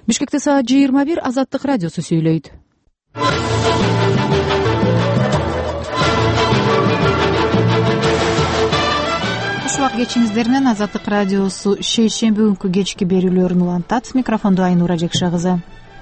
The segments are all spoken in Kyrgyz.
Бишкекте саат 21 Азаттык радиосу сүйлөйт. Кушубак кечиңиздер менен Азаттык радиосу шейшемби күнкү кечки берүүлөрүн улантат. Микрофондо Айнура Жекша кызы.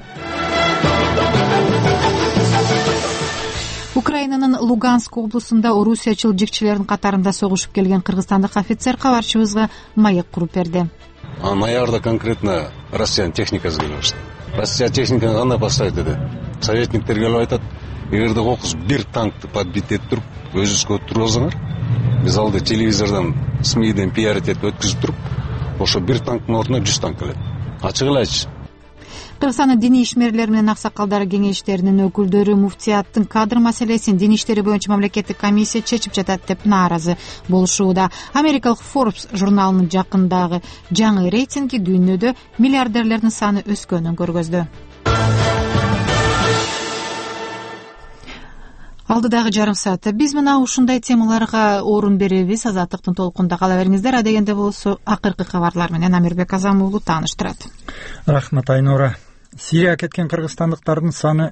Украинанын Луганск облусунда орусиячыл жикчилердин катарында согушуп келген кыргызстандык офицер кабарчыбызга маек куруп берди. Аярда конкретно Россиян техникасы келип баштады. Россия техниканы кандай поставить этет? Советниктер келип айтат, эгерде кокуз бир танкты подбить этип туруп, өзүбүзгө өттүрүп алсаңар, биз алды телевизордон, СМИден пиарить этип өткүзүп туруп, ошо бир танктын ордуна 100 танк келет. Ачык эле айтчы. Кыргызстандын диний ишмерлери менен аксакалдар кеңештеринин өкүлдөрү муфтияттын кадр маселесин дин иштери боюнча мамлекеттик комиссия чечип жатат деп нааразы болушууда. Америкалык Forbes журналынын жакындагы жаңы рейтинги дүйнөдө миллиардерлердин саны өскөнүн көргөздү. Алдыдагы жарым саатта биз мына ушундай темаларга орун беребиз. Азаттыктын толкунда кала бериңиздер. Адегенде болсо акыркы кабарлар менен Амирбек Азам уулу тааныштырат. Рахмат, Айнура. Сирияга кеткен кыргызстандыктардын саны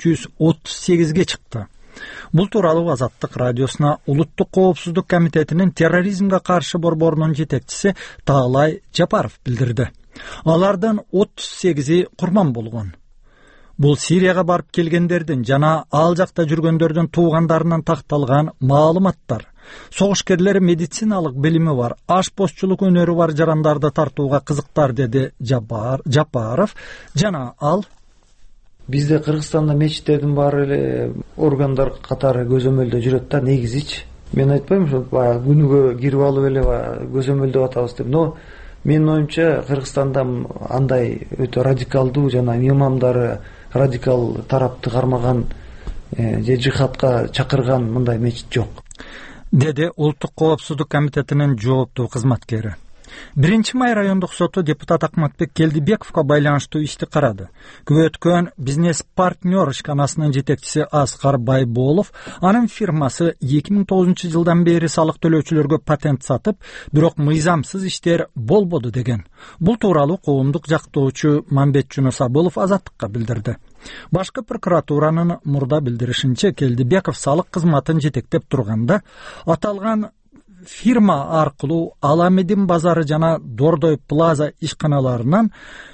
338ге чыкты. Бул тууралуу Азаттык радиосуна Улуттук коопсуздук комитетинин терроризмге каршы борборунун жетекчиси Таалай Жапаров билдирди. Алардын 38и курман болгон. Бул Сирияга барып келгендердин жана ал жакта жүргөндөрдүн туугандарынан такталган маалыматтар. Согушкерлер медициналык билими бар, ашпозчулук өнөрү бар жарандарды тартууга кызыктар, деди Жапаров. Жана ал бизде Кыргызстанда мечиттердин баары эле органдар катары көзөмөлдө жүрөт да, негизичи. Мен айтпайм, ошо баягы күнүгө кирип алып эле көзөмөлдөп атабыз деп. Но менин оюмча Кыргызстанда андай өтө радикалдуу жана имамдары радикал тарапты кармаган же жихадка чакырган мындай мечит жок, деди Улуттук коопсуздук комитетинин жооптуу кызматкери. 1-май райондук соту депутат Акматбек Келдибековго байланыштуу ишти карады. Күбөткөн бизнес-партнер ишканасынын жетекчиси Аскар Байболов, анын фирмасы 2009-жылдан бери салык төлөөчүлөргө патент сатып, бирок мыйзамсыз иштер болбоду деген. Бул тууралуу коомдук жактоочу Мамбет Жунусабылов Азаттыкка билдирди. Башкы прокуратуранын мурда билдиришинче, Келдибеков салык кызматын жетектеп турганда аталган фирма аркылуу Аламедин базары жана Дордой Плаза ишканаларынан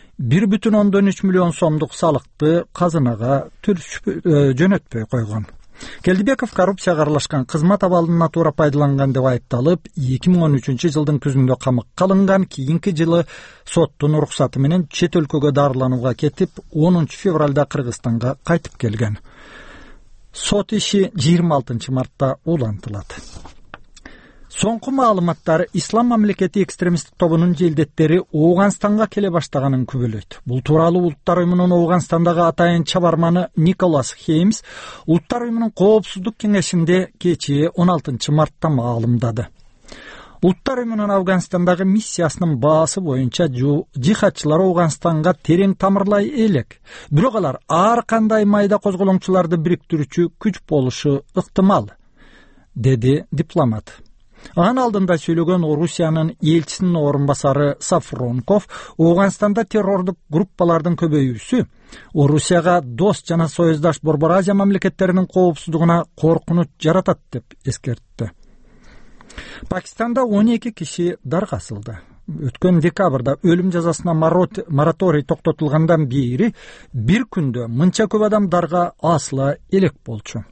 1,3 миллион сомдук салыкты казынага жөнөтпөй койгон. Келдибеков коррупцияга аралашкан, кызмат абалына туура пайдаланган деп айыпталып, 2013-жылдын күзүндө камакка алынган. Кийинки жылы соттун уруксаты менен чет өлкөгө дарыланууга кетип, 10 февралда Кыргызстанга кайтып келген. Сот иши 26 мартта улантылат. Соңку маалыматтар Ислам мамлекети экстремисттик тобунун желдеттери Ооганстанга келе баштаганын күбөлөйт. Бул тууралуу Улуттар уюмунун Ооганстандагы атайын чабарманы Николас Хеймс Улуттар уюмунун коопсуздук кеңешинде кечээ 16 мартта маалымдады. Улуттар уюмунун Афганстандагы миссиясынын баасы боюнча жихадчылар Ооганстанга терең тамырлай элек. Бирок алар ар кандай майда козголоңчуларды бириктирүүчү күч болушу ыктымал, деди дипломат. Анын алдында сүйлөгөн Орусиянын элчисинин орун басары Сафронков, Ооганстанда террордук группалардын көбөйүүсү Орусияга дос жана союздаш Борбор Азия мамлекеттеринин коопсуздугуна коркунуч жаратат деп эскертти. Пакистанда 12 киши дарга асылды. Өткөн декабрда өлүм жазасына мораторий токтотулгандан бери бир күндө мынча көп адам дарга асыла элек болчу.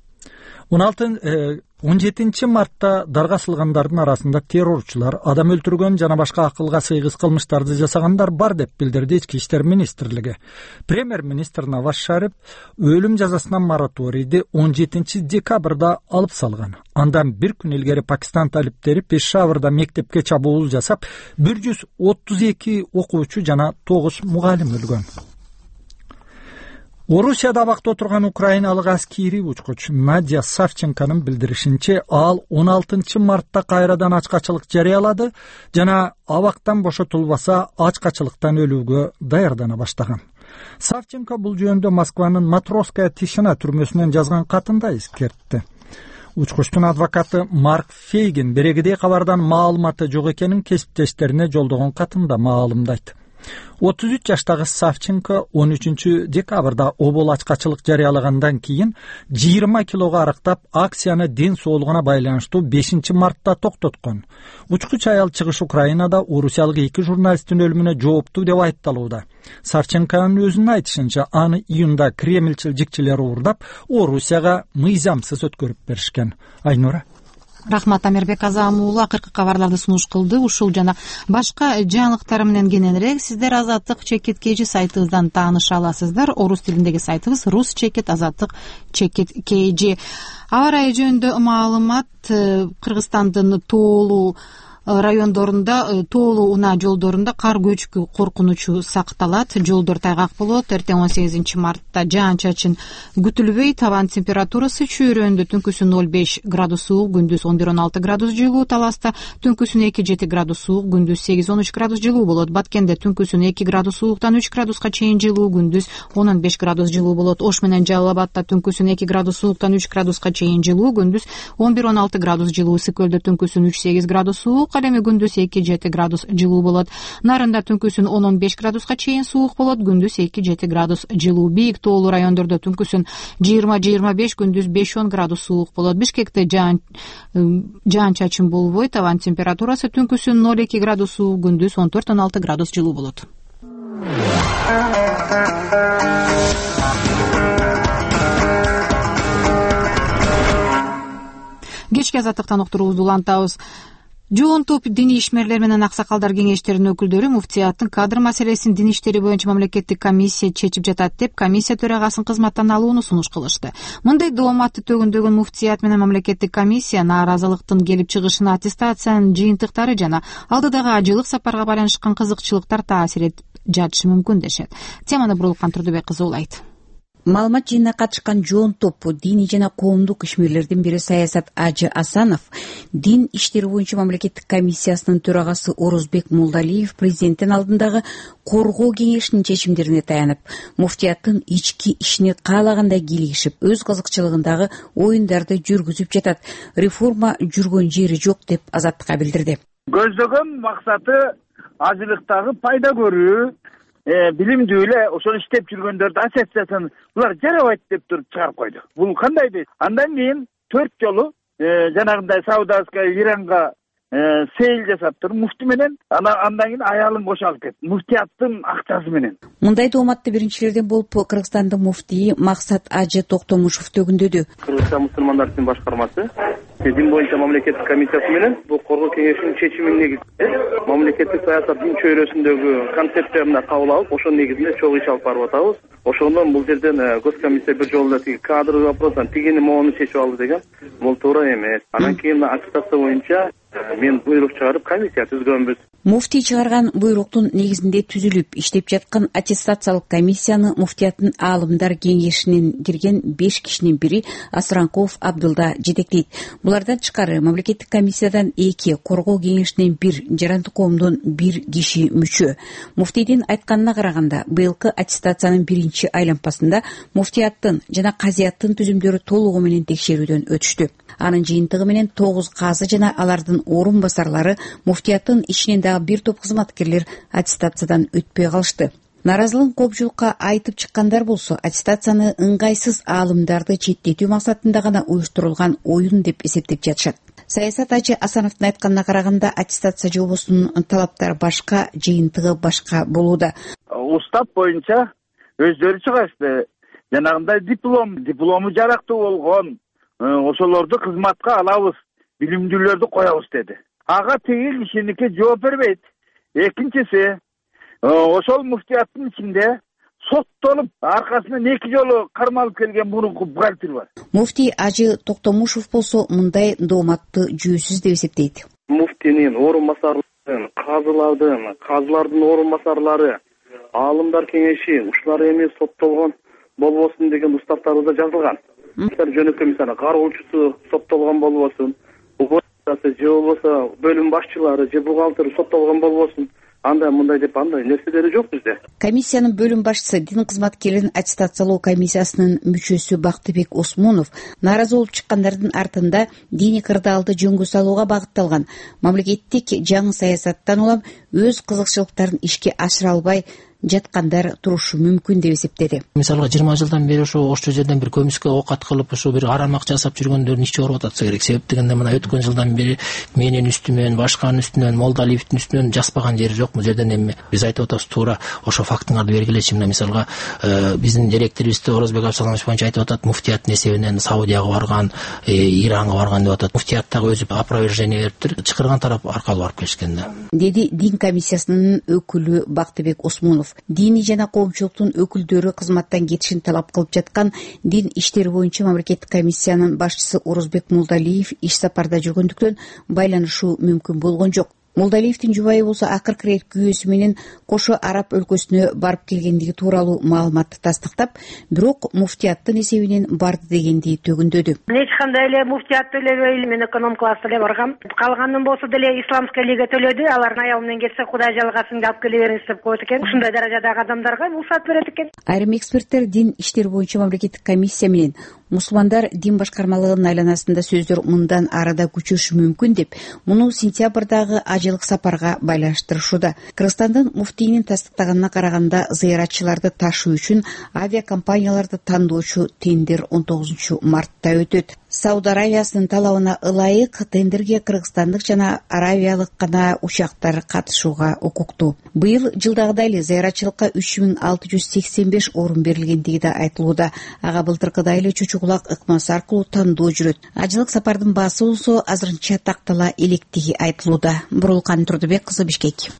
17 мартта дарга асылгандардын арасында террорчулар, адам өлтүргөн жана башка акылга сыйгыс кылмыштарды жасагандар бар деп билдирди Ички иштер министрлиги. Премьер-министр Наваз Шариф өлүм жазасына мораторийди 17 декабрда алып салган. Андан бир күн илгери Пакистан талиптери Пешаварда мектепке чабуул жасап, 132 окуучу жана 9 мугалим өлгөн. Орусияда абакта отурган украиналык аскери учкуч Надя Савченконун билдиришинче, ал 16 мартта кайрадан ачкачылык жарыялады жана абактан бошотулбаса ачкачылыктан өлүүгө даярдана баштаган. Савченко бул жөнүндө Москванын Матросская тишина түрмөсүнөн жазган катында эскертти. Учкучтун адвокаты Марк Фейгин берегидей кабардан маалыматы жок экенин кесиптештерине жолдогон катында маалымдайт. 33 жаштагы Савченко 13 декабрда обол ачкачылык жарыялагандан кийин 20 килого арыктап, акцияны ден соолугуна байланыштуу 5 мартта токтоткон. Учкуч аял чыгыш Украинада орусиялык 2 журналисттин өлүмүнө жооптуу деп айыпталууда. Савченконун өзүнүн айтышынча, аны июнда Кремльчил жикчилер уурдап, Орусияга мыйзамсыз өткөрүп беришкен. Айнура. Рахмат, Амирбек Азам уулу акыркы кабарларды сунуш кылды. Ушул жана башка жаңылыктар менен кененирээк сиздер Азаттык чекит KG сайтыбыздан тааныша аласыздар. Орус тилиндеги сайтыбыз Рус чекит Азаттык чекит KG. Аба ырайы жөнүндө маалымат Кыргызстандын тоолуу райондорунда, тоолуу унаа жолдорунда кар көчкү коркунучу сакталат. Жолдор тайгак болот. Эртең 18 мартта жаан-чачын күтүлбөйт. Табан температурасы чүйрөндө түнкүсүн 0,5 градус суук, күндүз 11-16 градус жылуу. Таласта түнкүсүн 2-7 градус суук, күндүз 8-13 градус жылуу болот. Баткенде түнкүсүн 2 градус сууктан 3 градуска чейин жылуу, күндүз 10-15 градус жылуу болот. Ош менен Жалал Абадта түнкүсүн 2 градус сууктан 3 градуска чейин жылуу, күндүз 11-16 градус жылуу. Ысык көлдө түнкүсүн 3-8 градус суук, ал эми күндүз 2-7 градус жылуу болот. Нарында түнкүсүн 10-15 градуска чейин суук болот, күндүз 2-7 градус жылуу. Бийик тоолуу райондордо түнкүсүн 20-25, күндүз 5-10 градус суук болот. Бишкекте жаан-чачын болбойт. Табан температурасы түнкүсүн 0,2 градус суук, күндүз 14-16 градус жылуу болот. Кечки Азаттыктан уктуруубузду улантабыз. Жоон топ диний ишмерлер менен аксакалдар кеңештеринин өкүлдөрү муфтияттын кадр маселесин дин иштери боюнча мамлекеттик комиссия чечип жатат деп комиссия төрагасын кызматтан алууну сунуш кылышты. Мындай дооматты төгүндөгөн муфтият менен мамлекеттик комиссия нааразылыктын келип чыгышына аттестациянын жыйынтыктары жана алдыдагы ажылык сапарга байланышкан кызыкчылыктар таасир этип жатышы мүмкүн дешет. Теманы Бурулкан Турдубек кызы улайт. Маалымат жыйынына катышкан жоон топу диний жана коомдук ишмерлердин бири Саясат Ажы Асанов дин иштери боюнча мамлекеттик комиссиясынын төрагасы Орозбек Молдалиев президенттин алдындагы коргоо кеңешинин чечимдерине таянып, муфтияттын ички ишине каалагандай кийлигишип, өз кызыкчылыгындагы оюндарды жүргүзүп жатат. Реформа жүргөн жери жок деп Азаттыкка билдирди. Көздөгөн максаты ажылыктагы пайда көрүү, билимдүү эле ошол иштеп жүргөндөрдү ассоциацияны булар жарабайт деп туруп чыгарып койду. Бул кандай дейт? Андан кийин 4 жолу жанагындай Саудовская Иранга сейил жасап туруп муфти менен андан кийин аялын бошалып кетти. Муфтияттын акчасы менен. Мындай дооматты биринчилерден болуп Кыргызстандын муфтии Максат Ажы Токтомушев төгүндөдү. Кыргызстан мусулмандар дин башкармасы дин боюнча мамлекеттик комиссиясы менен бул коргоо кеңешинин чечиминин негизинде мамлекеттик саясат дин чөйрөсүндөгү концепцияны кабыл алып, ошонун негизинде чогуу иш алып барып атабыз. Ошондон бул жерден госкомиссия бир жолу эле кадр вопростан тигини могуну чечип алды деген бул туура эмес. Анан кийин аттестация боюнча мен буйрук чыгарып комиссия түзгөнбүз. Муфтий чыгарган буйруктун негизинде түзүлүп иштеп жаткан аттестациялык комиссияны муфтияттын аалымдар кеңешинен кирген 5 кишинин бири Асранков Абдулда жетектейт. Булардан тышкары мамлекеттик комиссиядан 2, коргоо кеңешинен 1, жарандык коомдон 1 киши мүчө. Муфтийдин айтканына караганда, быйылкы аттестациянын биринчи айлампасында муфтияттын жана казияттын түзүмдөрү толугу менен текшерүүдөн өтүштү. Анын жыйынтыгы менен 9 казы жана алардын орун басарлары муфтияттын ичинен дагы бир топ кызматкерлер аттестациядан өтпөй калышты. Нааразылыгын көпчүлүккө айтып чыккандар болсо, аттестацияны ыңгайсыз аалымдарды четтетүү максатында гана уюштурулган оюн деп эсептеп жатышат. Саясат Ажы Асановдун айтканына караганда, аттестация жобосунун талаптары башка, жыйынтыгы башка болууда. Устав боюнча өздөрү чыгашты. Жанагындай диплому жарактуу болгон ошолорду кызматка алабыз, билимдүүлөрдү коебуз деди. Ага тиги кишиники жооп бербейт. Экинчиси, ошол муфтияттын ичинде соттолуп, аркасынан 2 жолу кармалып келген мурунку бухгалтер бар. Муфтий Ажы Токтомушев болсо мындай дооматты жүйөсүз деп эсептейт. Муфтинин орун басарларын, казылардын орун басарлары, аалымдар кеңеши ушулар эми соттолгон болбосун деген уставтарыбызда жазылган. Жөнөкөй мисалы кароочусу соттолгон болбосун, убактысы же болбосо бөлүм башчылары же бухгалтери соттолгон болбосун. мындай деп андай нерселери жок бизде. Комиссиянын бөлүм башчысы, дин кызматкерлерин аттестациялоо комиссиясынын мүчөсү Бактыбек Осмонов нааразы болуп чыккандардын артында диний кырдаалды жөнгө салууга багытталган мамлекеттик жаңы саясаттан улам өз кызыкчылыктарын ишке ашыра албай жаткандар турушу мүмкүн деп эсептеди. Мисалга 20 жылдан бери ошол жерден бир көмүскө окат кылып, ошо бир карамак жасап жүргөндөрдүн ичи ооруп атса керек. Себеп дегенде мына өткөн жылдан бери менин үстүмөн, башканын үстүнөн, Молдалиевдин үстүнөн жаспаган жери жок. Бул жерден эми биз айтып атабыз, туура ошо фактыңарды бергилечи. Мына мисалга биздин директорубузду Орозбек Абсаланович боюнча айтып атат, муфтияттын эсебинен Саудияга барган, Иранга барган деп атат. Муфтияттагы өзү опровержение бериптир. Чакырган тарап аркалуу барып келишкен да. Деди дин комиссиясынын өкүлү Бактыбек Осмонов. Диний жана коомчулуктун өкүлдөрү кызматтан кетишин талап кылып жаткан дин иштери боюнча мамлекеттик комиссиянын башчысы Орозбек Молдалиев иш сапарда жүргөндүктөн байланышуу мүмкүн болгон жок. Молдалиевдин жубайы болсо акыркы ирет күйөөсү менен кошо Араб өлкөсүнө барып келгендиги тууралуу маалыматты тастыктап, бирок муфтияттын эсебинен барды дегенди төгүндөдү. Эч кандай эле муфтият төлөбөй, мен эконом класста эле баргам. Калганын болсо деле исламская лига төлөдү. Алар аялы менен кетсе Кудай жалгасыңды алып келе бериңиз деп коет экен. Ушундай даражадагы адамдарга уруксат берет экен. Айрым эксперттер дин иштери боюнча мамлекеттик комиссия менен мусулмандар дин башкармалыгынын айланасында сөздөр мындан арада күчөшү мүмкүн деп, муну сентябрдагы ажылык сапарга байланыштырышууда. Кыргызстандын муфтийинин тастыктаганына караганда, зыяратчыларды ташуу үчүн авиакомпанияларды тандоочу тендер 19 мартта өтөт. Сауд Аравиясынын талабына ылайык тендерге кыргызстандык жана аравиялык гана учактар катышууга укуктуу. Быйыл жылдагыдай эле зыяратчылыкка 3685 орун берилгендиги да айтылууда. Ага былтыркыдай эле чучугулак ыкмасы аркылуу тандоо жүрөт. Ажылык сапардын баасы болсо азырынча тактала электиги айтылууда. Бурулкан Турдубек кызы, Бишкек.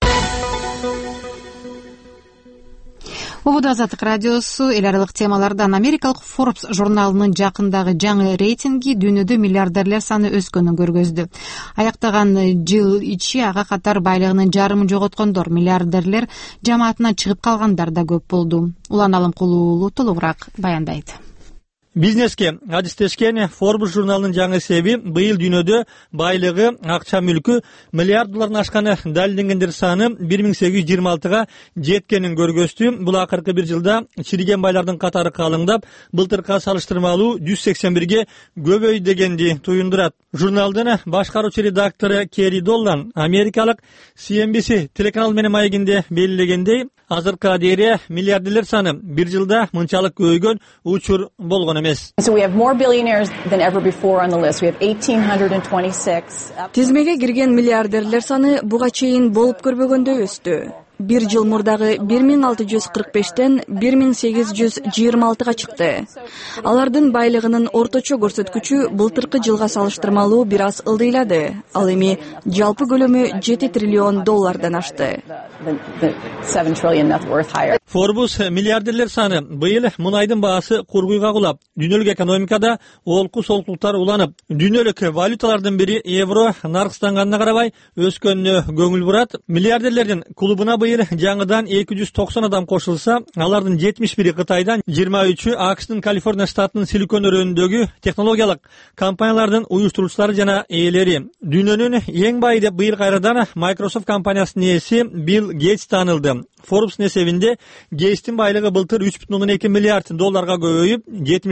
Убуду Азаттык радиосу эл аралык темалардан. Америкалык Forbes журналынын жакындагы жаңы рейтинги дүйнөдө миллиардерлер саны өскөнүн көргөздү. Аяктаган жыл ичи ага катар байлыгынын жарымын жоготкондор, миллиардерлер жамаатынан чыгып калгандар да көп болду. Улан Алымкулуу толугураак баяндайт. Бизнеске адистешкен Forbes журналынын жаңы эсеби быйыл дүйнөдө байлыгы, акча мүлкү миллиард долларын ашканы далилденгендер саны 1826га жеткенин көргөздү. Бул акыркы бир жылда чириген байлардын катары калыңдап, былтыркы салыштырмалуу 181ге көбөйдү дегенди туюндурат. Журналдын башкаруучу редактору Керри Доллан америкалык CNBC телеканал менен маегинде белгилегендей, азыркыга дейин миллиардерлер саны бир жылда мынчалык көбөйгөн учур болгон эмес. Тизмеге кирген миллиардерлер саны буга чейин болуп көрбөгөндөй өстү. Bir жыл мурдагы 1645тен 1826га чыкты. Алардын байлыгынын орточо көрсөткүчү былтыркы жылга салыштырмалуу бир аз ылдыйлады. Ал эми жалпы көлөмү 7 триллион доллардан ашты. Forbes миллиардерлер саны быйыл мунайдын баасы кургуйга кулап, дүйнөлүк экономикада олку солкулуктар уланып, дүйнөлүк валюталардын бири евро наркстанганына карабай өскөнүнө көңүл бурат. Миллиардерлердин клубуна жаңыдан 290 адам кошулса, алардын 71-и Кытайдан, 23-ü АКШтын Калифорния штатынын Силикон өрөөнүндөгү технологиялык компаниялардын уюштуруучулары жана ээлери. Дүйнөнүн эң бай деп быйыл кайрадан Microsoft компаниясынын ээси Билл Гейтс таанылды. Forbes'un эсебинде Гейтстин байлыгы былтыр 3,2 миллиард долларга көбөйүп,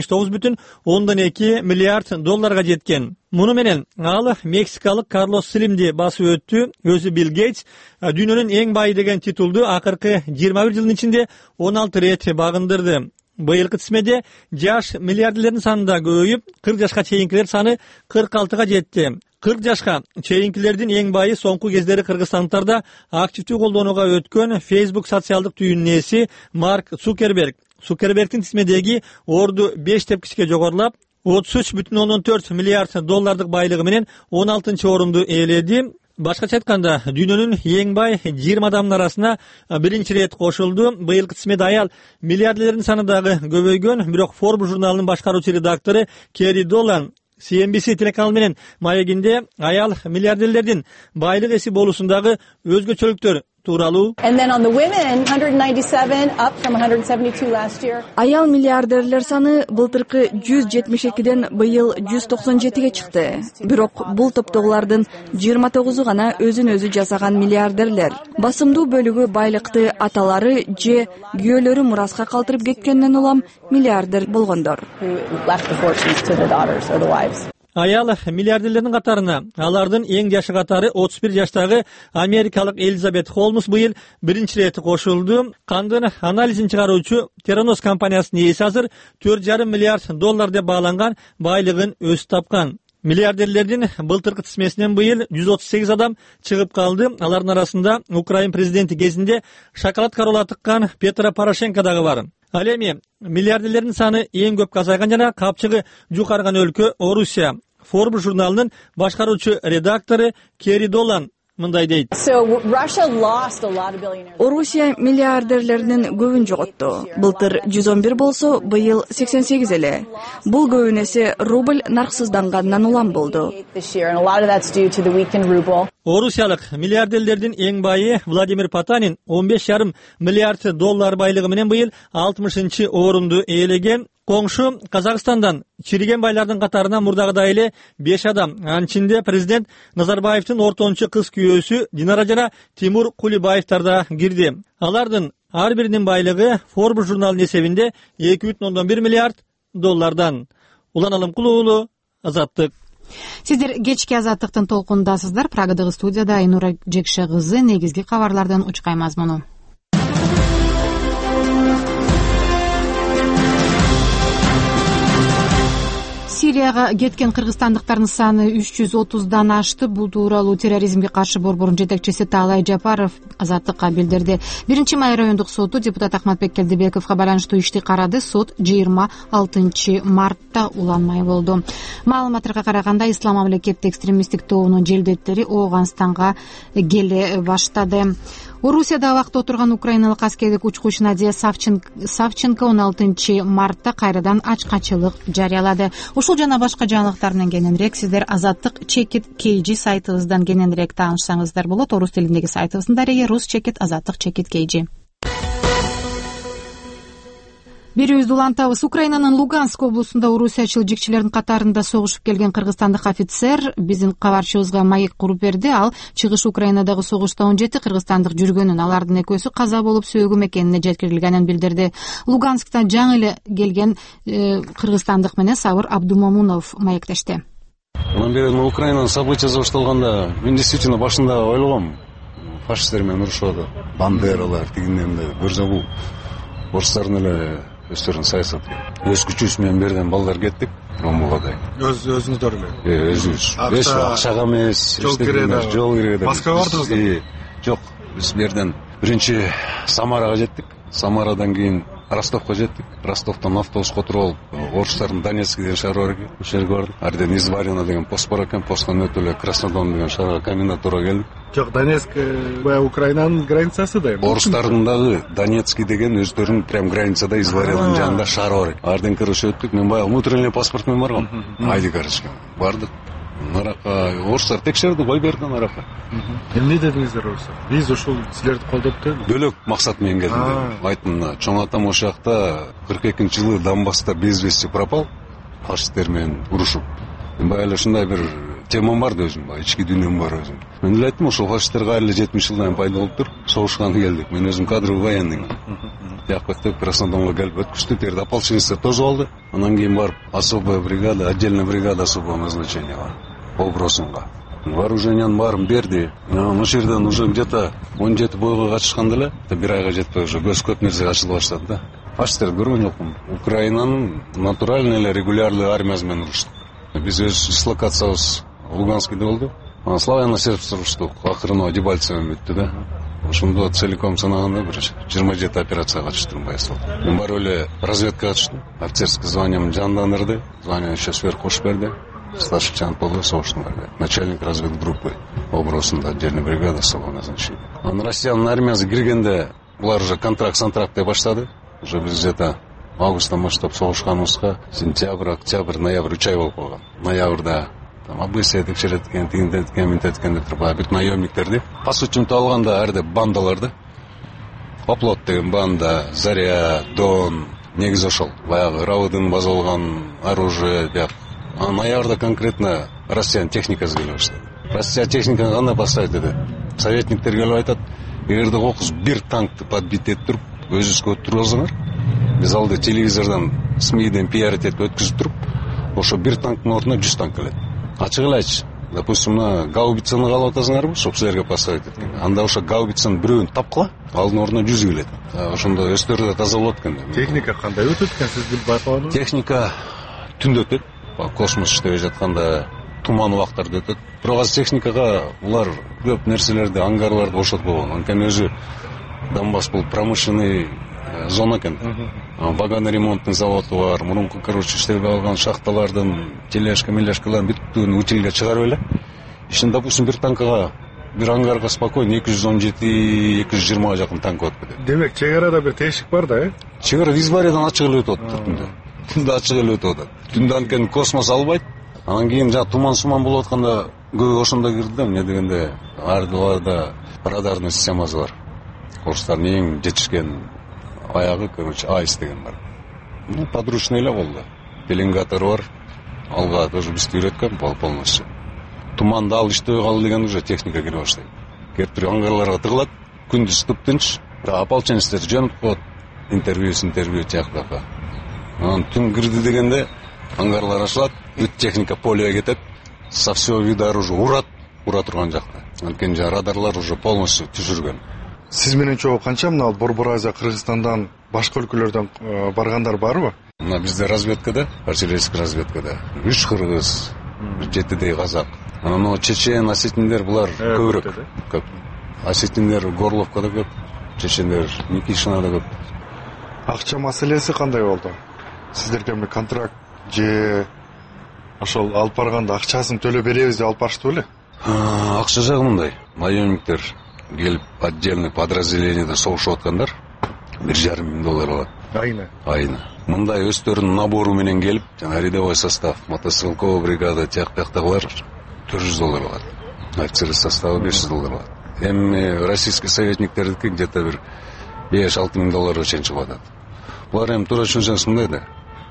79,2 миллиард долларга жеткен. Муну менен ал мексикалык Карлос Слимди басып өттү. Өзү Билл Гейтс дүйнөнүн эң бай деген титулду акыркы 21 жылдын ичинде 16 рет багындырды. Быйылкы тизмеде жаш миллиардерлердин саны да көбөйүп, 40 жашка чейинкилер саны 46га жетти. 40 жашка чейинкилердин эң байы соңку кездери кыргызстандыктарда активдүү колдонууга өткөн Facebook социалдык түйүнүнүн ээси Марк Цукерберг. Цукербергдин тизмедеги орду 5 тепкичке жогорулап, 33,4 миллиард доллардык байлыгы менен 16-орунду ээледи. Башкача айтканда, дүйнөнүн эң бай 20 адамдын арасына биринчи рет кошулду. Быйылкы тизмеде аял миллиардерлердин саны дагы көбөйгөн, бирок Forbes журналынын башкаруучу редактору Керри Доллан CNBC телеканал менен маегинде аял миллиардерлердин байлык эси болуусундагы өзгөчөлүктөр тууралуу. Аял миллиардерлер саны былтыркы 172ден быйыл 197ге чыкты. Бирок бул топтогулардын 29-у гана өзүн өзү жасаган миллиардерлер. Басымдуу бөлүгү байлыкты аталары же күйөөлөрү мураска калтырып кеткенден улам миллиардер болгондор. Аял миллиардерлердин катарына алардын эң жашы катары 31 жаштагы америкалык Элизабет Холмс быйыл биринчи рет кошулду. Кандын анализин чыгаруучу Теранос компаниясынын ээси азыр $4,5 миллиард деп бааланган байлыгын өз тапкан. Миллиардерлердин былтыркы тизмесинен быйыл 138 адам чыгып калды. Алардын арасында Украин президенти кезинде шоколад карола тыккан Петро Порошенко дагы бар. Ал эми миллиардерлердин саны эң көп азайган жана капчыгы жукарган өлкө Орусия. Forbes журналынын башкаруучу редактору Кери Долан мындай дейт. Орусия миллиардерлеринин көбүн жоготту. Былтыр 111 болсо, быйыл 88 эле. Бул көбүнесе рубль нарксыздангандан улам болду. Орусиялык миллиардерлердин эң байы Владимир Потанин $15,5 миллиард байлыгы менен быйыл 60-чы орунду ээлеген. Коңшу Казакстандан чириген байлардын катарына мурдагыдай эле 5 адам. Анын ичинде президент Назарбаевдин ортончу кыз күйөөсү Динара жана Тимур Кулибаевтар да кирди. Алардын ар биринин байлыгы Forbes журналынын эсебинде $2,1 миллиард. Улан Алымкулуу уулу, Азаттык. Сиздер кечки Азаттыктын толкунундасыздар. Прагадагы студияда Айнура Жекше кызы негизги кабарлардан учкай мазмуну. Сирияга кеткен кыргызстандыктардын саны 330дан ашты. Бул тууралуу терроризмге каршы борбордун жетекчиси Таалай Жапаров Азаттыкка билдирди. 1-май райондук соту депутат Ахматбек Келдибековго байланыштуу ишти карады. Сот 26 мартта уланмай болду. Маалыматтарга караганда Ислам мамлекети экстремисттик тобунун желдеттери Ооганстанга келе баштады. Орусияда абакта отурган украиналык аскердик учкуч Надия Савченко 16 мартта кайрадан ачкачылык жарыялады. Ушул жана башка жаңылыктар менен кененирээк сиздер Азаттык Чекит KG сайтыбыздан кененирээк таанышсаңыздар болот. Орус тилиндеги сайтыбыздын дареги Рус Чекит Азаттык Чекит KG. Берүүбүздү улантабыз. Украинанын Луганск облусунда орусиячыл жикчилердин катарында согушуп келген кыргызстандык офицер биздин кабарчыбызга маек куруп берди. Ал чыгыш Украинадагы согушта 17 кыргызстандык жүргөнүн, алардын экөөсү каза болуп сөөгү мекенине жеткирилгенин билдирди. Лугансктан жаңы эле келген кыргызстандык менен Сабыр Абдумамунов маектешти. Анан бери Украинанын событиясы башталганда мен действительно башында ойлогом, фашисттер менен урушуп, бандералар тигинден бир жагу орустардын эле өздөрүнүн саясаты. Өз күчүбүз менен берден балдар кеттик. Ромугада. Өзүңүздөр эле. Өзүбүз. Беш акчага эмес, жол керек. Москвага бардыңыздар? Жок, биз берден биринчи Самарага жеттик. Самарадан кийин Ростовко жеттик. Ростовдон автобуска отуруп алып, орустардын Донецк деген шаары бар экен. Ошол жерге бардык. Арден Изварина деген пост бар экен. Посттон өтүп эле Краснодон деген шаарга комендатурага келдик. Жок, Донецк баягы Украинанын границасы да эми. Орустардын дагы Донецкий деген өздөрүнүн прям границада Изваринанын жанында шаары бар экен. Арден кыргыз өттүк. Мен баягы внутренний паспорт менен баргам. Айди карточка. Бардык. Нарака орустар текшерди, кой берди нарака. Эмне дедиңиздер орустар? Биз ушул силерди колдопту. Бөлөк максат менен келдим деп. Айттым, чоң атам ошол жакта 42-жылы Донбасста без вести пропал. Фашисттер менен урушуп. Баягы эле ушундай бир темам бар да өзүм, ички дүйнөм бар өзүм. Мен эле айттым, ошол фашисттерге эле 70 жылдан пайда болуптур. Согушканы келдик. Мен өзүм кадровый военный. Якпетип Краснодонго келип өткүздү. Терде ополченецтер тоже болду. Анан кийин барып особая бригада, отдельная бригада особого назначения бар. Обросунга. Вооружениянын баарын берди. Ошол жерден уже где-то 17 бойго качышканда эле, бир айга жетпей уже көп нерсе ачылып баштады да. Фашисттерди көргөн жокмун. Украинанын натуральный эле регулярный армиясы менен уруштук. Биз өз дислокациябыз Луганскийде болду. Анан славяно-сербский уруштук. Акырына Дебальцево бүттү да. Ошондо целиком санаганда бир 27 операцияга катыштым баягы. Мен бар эле разведкага катыштым. Офицерский званиямды жандандырды. Звание еще сверху кошуп берди. Старший лейтенант болду, согуштум. Начальник разведгруппы обросунда отдельная бригада особого назначения. Анан Россиянын армиясы киргенде булар уже контракт деп баштады. Уже биз где-то августтан баштап согушканыбызга сентябрь, октябрь, ноябрь 3 ай болуп калган. Ноябрда обыся текшерет экен, тигинде эткен, минте эткен деп туруп, бүт наемниктерди по сутчумту алганда арды бандаларды. Оплот деген банда, Заря, Дон, негизи ошол. Баягы Равыдын базалган оружие деп. Анан аягында конкретно Россиянын техникасы келип баштады. Россия техниканы кандай поставить этет? Советниктер келип айтат, эгерде кокуз бир танкты подбить этип туруп, өзүбүзгө өттүрүп алсаңар, биз алды телевизордон, СМИден пиарить этип өткүзүп туруп, ошо бир танктын ордуна 100 танк келет. Ачык эле айтчы. Допустим, мына гаубицаны калап атасыңарбы, чтоб силерге поставить эткен. Анда ошо гаубицанын бирөөнү тапкыла, алдын ордуна 100 келет. Ошондо өстөрү да таза болот экен. Техника кандай өтөт экен, сиз билип байкабадыңызбы? Техника түндө өтөт. Космос иштебей жатканда туман убактарда өтөт. Бирок азыр техникага булар көп нерселерди, ангарларды бошотуп койгон. Анткени өзү Донбасс бул промышленный зона экен. Вагоноремонттун заводу бар, мурунку, иштебей калган шахталардын тележка-мележкаларын бүттүн утилге чыгарып эле. Ишин, допустим, бир танкага, бир ангарга спокойно 217-220 жакын танк өтүп кетет. Демек, чек арада бир тешик бар да, Чек ара избариядан ачык эле өтүп атат түндө. Түндө ачык эле өтүп атат. Түндө анткени космос албайт. Анан кийин жана туман болуп атканда көбү ошондо кирди да, эмне дегенде, ардыларда радарный системасы бар. Орустардын эң жетишкен аягы, короче, АИС деген бар. Подручный эле болду. Пеленгатор бар. Алга тоже бизди үйрөткөн полностью. Туманда ал иштебей калды деген уже техника кире баштайт. Келип туруп ангарларга тыгылат. Күндүз тып-тынч. Ополченецтер жөнөп коет. Интервью тияктакка. Анан түн кирди дегенде ангарлар ачылат, бүт техника полеге кетет. Со всего вида оружия ура турган жакта. Анткени радарлар уже полностью түшүргөн. Сиз менен чогуу канча мына Борбор Азия, Кыргызстандан, башка өлкөлөрдөн баргандар барбы? Мына бизде разведкада, артиллерийский разведкада 3 кыргыз, 7дей казак. Анан чечен, осетиндер булар көбүрөөк. Көп. Осетиндер Горловкада көп, чечендер Никишинада көп. Акча маселеси кандай болду? Сиздерге контракт же ошол алып барганда акчасын төлөп беребиз деп алып барыштыбы беле? Акча жагы мындай. Наемниктер келип отдельный подразделениеде согушуп аткандар $1,5 миң алат. Айына. Мындай өздөрүнүн набору менен келип, жана рядовой состав, мотострелковая бригада, тияктагылар $400 алат. Офицер составы $500 алат. Эми российский советниктердики где-то бир $5-6 миң чейин чыгып атат. Булар эми туура түшүнсөңүз мындай да.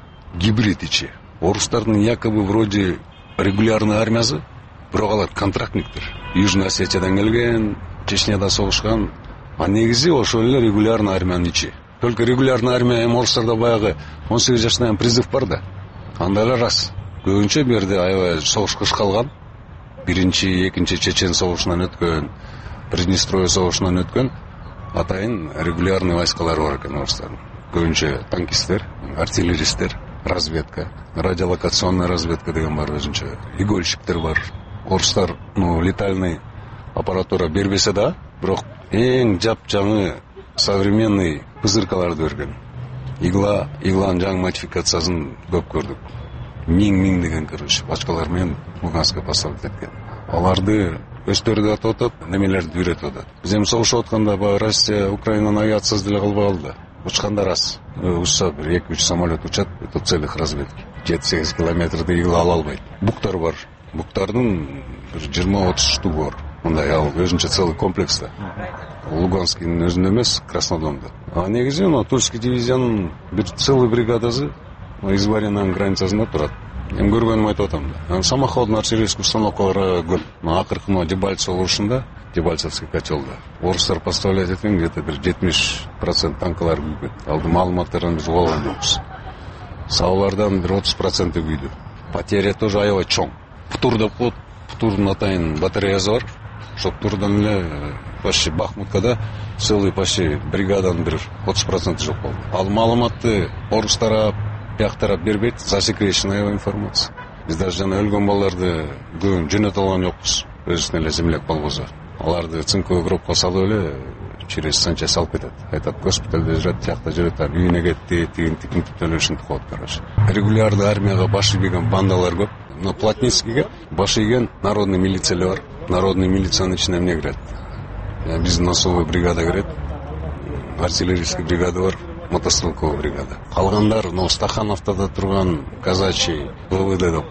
Гибрид ичи. Орустардын якобы вроде регулярный армиясы, бирок алар контрактниктер. Южный Осетиядан келген, Чечняда согушкан. А негизи ошол эле регулярный армиянын ичи. Только регулярный армия эми орустарда баягы 18 жаштан призыв бар да. Анда эле рас. Көбүнчө бу жерде аябай согушкыш калган. Биринчи, экинчи Чечен согушунан өткөн, Приднестровье согушунан өткөн атайын регулярный войскалар бар экен орустардын. Көбүнчө танкисттер, артиллеристтер, разведка, радиолокационная разведка деген бар өзүнчө. Игольщиктер бар. Орустар, летальный аппаратура бербесе да, бирок эң жап-жаңы современный пызыркаларды берген. Игланын жаңы модификациясын көп көрдүк. Миң деген, короче, бачкалар менен Луганска поставить эткен. Аларды өздөрү да атат, немелерди үйрөтүп атат. Биз эми согушуп атканда Россия, Украинанын авиациясы деле калбай калды. Учканда раз. Учса бир 2-3 самолет учат, это целых разведки. 7-8 километрди игла ала албайт. Буктар бар. Буктардын 20-30 штугу бар. Мындай ал өзүнчө целый комплекс да. Луганскийдин өзүндө эмес, Краснодонда. А негизи Тульский дивизиянын бир целый бригадасы Изваринанын границасында турат. Эми көргөнүм айтып атам да. Самоходный артиллерийский установкалар көп. Акыркы Дебальцево урушунда, Дебальцевский котелда. Орустар поставлять эткен где-то бир 70% танкалар күйгөн. Алды маалыматтардан биз угуп алган жокпуз. Саалардан бир 30% күйдү. Потеря тоже аябай чоң. Птур деп коет. Птурдун атайын батареясы бар. Ошол Птурдан эле почти Бахмуткада целый почти бригаданын бир 30% жок болду. Ал маалыматты орустар тарап бербейт, засекреченная информация. Биз даже жана өлгөн балдарды көбүн жөнөтө алган жокпуз. Өзүнүн эле земляк болбосо. Аларды цинковый гробко салып эле через санчасть алып кетет. Айтат, госпитальда жүрөт, тиякта жүрөт, үйүнө кетти, тигин деп эле ушинтип коет, короче. Регулярный армияга баш ийген бандалар көп. Но Плотницкийге баш ийген народный милициялар бар. Народный милициянын ичине эмне кирет? Биздин носовой бригада кирет. Артиллерийский бригада бар. Мотострелковая бригада. Калгандар, Стахановтада турган казачий ВВД деп коет.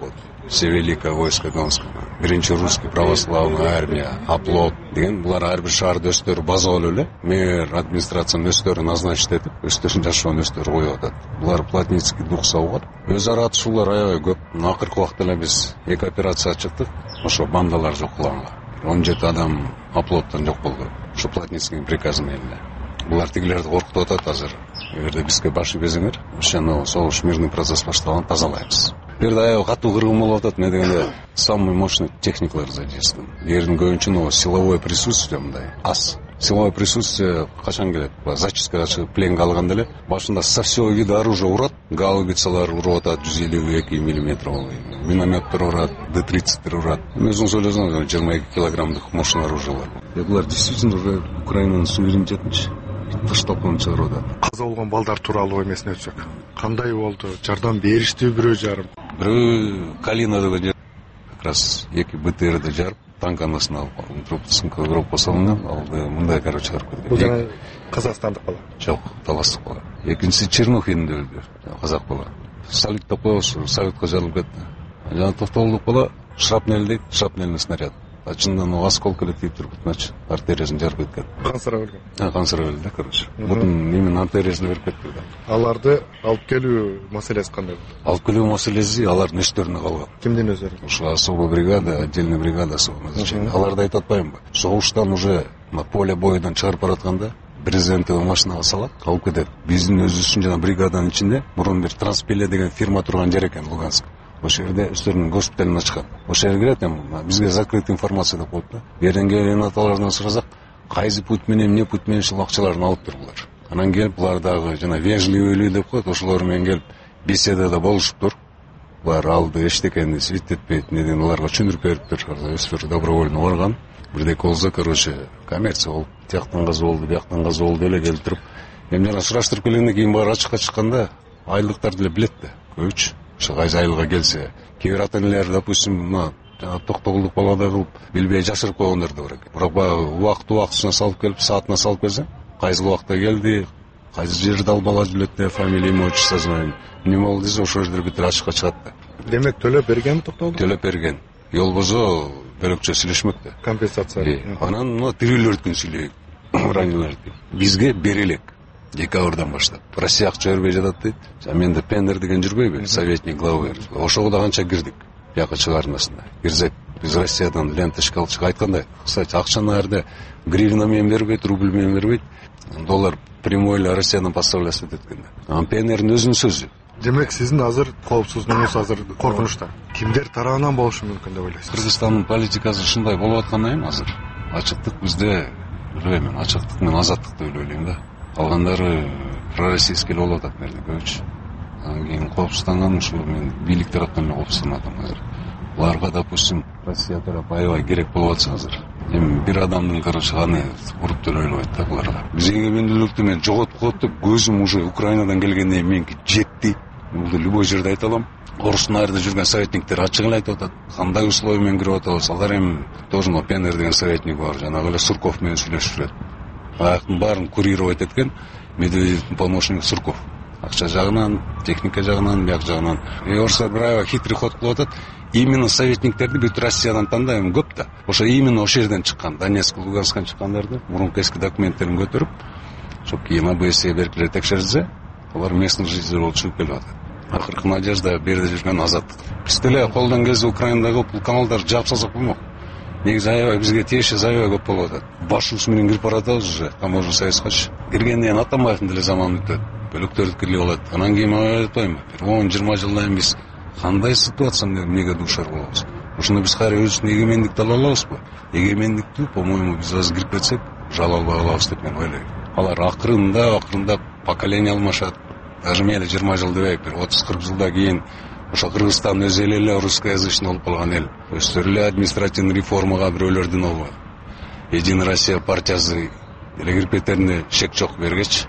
все великое войско Донское, биринчи русский православный армия, оплот деген булар ар бир шаарды өздөрү база кылып эле мэр администрацияны өздөрү назначить этип өздөрүнүн жашоонун өздөрү коюп атат. Булар плотницкий дух сабылат. Өз ара атышуулар аябай көп. Акыркы убакта эле биз 2 операция чыктык. Ошо бандалар жок кылганга 17 адам оплоттон жок болду. Ошо плотницкий приказы менен. Булар тигилерди коркутуп атат азыр. Эгерде бизге баш ийбесеңер, ошону согуш мирный процесс башталган тазалайбыз. Бирде аябай катуу кыргын болуп атат. Эмне дегенде самый мощный техникалар задействован. Элдин көбүнчө силовое присутствие мындай аз. Силовое присутствие качан келет? Зачисткага чыгып пленге алганда эле башында со всего вида оружия урат, гаубицалар уруп атат 152 мм, минометтер урат, Д-30 урат. Өзүңүз ойлосоңуз 22 килограммдык мощный оружиялар. Булар действительно уже Украинанын суверенитетин ташталган чыгарып атат. Каза болгон балдар тууралуу эмесине өтсөк, кандай болду? Жардам бериштиби бирөө жарым? Бирөө Калина деген жер как раз 2 БТРди жарып танк анасына алып группа салынган, ал мындай короче чыгарып кеткен. Бул жана казакстандык бала? Жок, таластык бала. Экинчиси Чернухинде өлдү, казак бала. Салют такой, советка жарылып кетти. Жана токтолдук бала шрапнель, шрапнельный снаряд. Чындан осколка эле тийип туруп кетмечи, артериясын жарып кеткен. Кансырап өлгөн. Кансырап өлдү, короче. Бутун именно артериясын берип кетти. Аларды алып келүү маселеси кандай болду? Алып келүү маселеси алардын өздөрүнө калган. Кимдин өздөрүнө? Ошо особая бригада, отдельная бригада особого назначения. Аларды айтып атпаймынбы? Согуштан уже на поле бойдон чыгарып баратканда брезентовый машинага салат, алып кетет. Биздин өзүбүздүн жана бригаданын ичинде мурун бир Транспеле деген фирма турган жер экен, Луганск. Ошол жерде өздөрүнүн госпиталын ачкан. Ошол жерге келет, бизге закрытый информация деп коет да. Берден келген аталардан сурасак, кайсы путь менен, эмне путь менен ушул акчаларын алып тургулар. Анан келип булар дагы жана вежливый деп коет, ошолор менен келип беседада болушуптур. Булар алды эчтекени свит этпейт, неден аларга түшүндүрүп бериптир. Өздөрү добровольно барган. Бирдеки болсо, короче, коммерция болуп, тияктан газы болду, бияктан газы болду эле келтирип. Эми жана сураштырып келгенден кийин баары ачыкка чыкканда айлыктарды эле билет да. Көбүнчө ошо кайсы айылга келсе, кээ бир ата энелер, допустим, мына жана токтогулдук балада кылып билбей жашырып койгондор да бар экен. Бирок баягы убактысына салып келип, саатына салып келсе, кайсы убакта келди, кайсы жерди албалап билет да, фамилия, имя, отчество знаю. Эмне болду десе, ошол жердер бүтүп ачыкка чыгат да. Демек төлөп бергенби токтогулдук? Төлөп берген. Жол болсо бөлөкчө сүйлөшмөк да. Компенсация. Анан мына тирүүлөрдүн сүйлөйүк. Ранилерди. Бизге берелек. Декабрдан баштап. Россия акча бербей жатат дейт. Менде Пендер деген жүрбөйбү? Советник главы. Ошого да канча кирдик. Бияка чыгармасына. Кирсек, биз Россиядан ленточка алчык айткандай. Кстати, акчаны арда гривна менен бербейт, рубль менен бербейт. Доллар прямой эле Россиядан поставляться этет экен. Пендердин өзүнүн сөзү. Демек сиздин азыр коопсуздугуңуз азыр коркунучта. Кимдер тарабынан болушу мүмкүн деп ойлойсуз? Кыргызстандын политикасы ушундай болуп аткандан кийин азыр ачыктык бизде, билбейм, ачыктык менен азаттык деп ойлойм да. Алгандары пророссийский болуп атат мерде көбүнчө. Анан кийин коопсузданган ушу мен бийлик тараптан эле коопсузданып атам азыр. Буларга, допустим, Россия тарапы аябай керек болуп атса азыр. Эми бир адамдын короче каны уруп деле ойлобойт да буларга. Биз эгемендүүлүктү мен жоготуп коет деп көзүм уже Украинадан келгенден меники жетти. Бул любой жерде айта алам. Орустун айрда жүргөн советниктер ачык эле айтып атат. Кандай условия менен кирип атабыз? Алар эми тоже Пендер деген советник бар, жанагы эле Сурков менен сүйлөшүп жүрөт. Аяктын баарын курировать эткен Медведевдин помощниги Сурков. Акча жагынан, техника жагынан, бияк жагынан. Орустар бир аябай хитрый ход кылып атат. Именно советниктерди бүт Россиядан тандайм көп да. Ошо именно ошол жерден чыккан, Донецк, Луганскан чыккандарды мурунку эски документтерин көтөрүп, ошо кийин АБС беркилер текшерсе, алар местный житель болуп чыгып келип атат. Акыркы надежда берде жүргөн азаттык. Биз деле колдон келсе Украинадагы бул каналдар жаап салсак болмок. Негизи аябай бизге тиешеси аябай көп болуп атат. Башыбыз менен кирип баратабыз уже, таможня союзгачы. Киргенден кийин Атамбаевдин деле заманы өтөт. Бөлөктөрдү кирип алат. Анан кийин айтпайм, 10-20 жылдан кийин биз кандай ситуацияны эмнеге дуушар болобуз? Ошондо биз кайра өзүбүздүн эгемендикти ала алабызбы? Эгемендикти, по-моему, биз азыр кирип кетсек, жала албай калабыз деп мен ойлойм. Алар акырында поколение алмашат. Даже мейли 20 жыл дебейик, бир 30-40 жылдан кийин ошо Кыргызстан өзү эле русскоязычный болуп калган эл. Өздөрү эле административный реформага бирөөлөрдүн албы. Единая Россия партиясы эле кирип кетерине шек жок бергечи.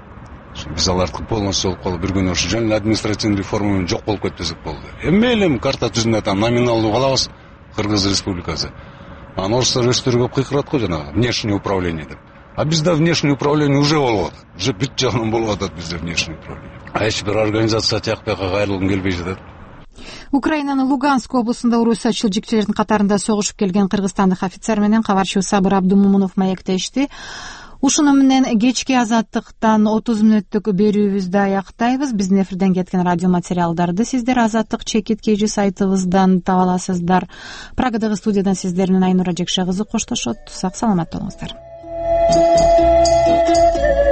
Биз аларды полностью алып калып, бир күнү ошо жөн эле административный реформа менен жок болуп кетпесек болду. Мейли карта түзүндө там номиналдуу калабыз Кыргыз Республикасы. Анан орустар өздөрү көп кыйкырат го жанагы внешнее управление деп. А бизде внешнее управление уже болуп атат. Уже бүт жагынан болуп атат бизде внешнее управление. А эч бир организация тияк бияка кайрылгым келбей жатат. Украинанын Луганск облусунда орусиячыл жигчелердин катарында согушуп келген кыргызстандык офицер менен кабарчы Сабыр Абдумумунов маектешти. Ушуну менен кечки Азаттыктан 30 мүнөттүк берүүбүздү аяктайбыз. Биздин эфирден кеткен радио материалдарды сиздер Азаттык ЧК сайтыбыздан таба аласыздар. Прагадагы студиядан сиздер менен Айнура Жекше кызы коштошот. Сак саламат болуңуздар.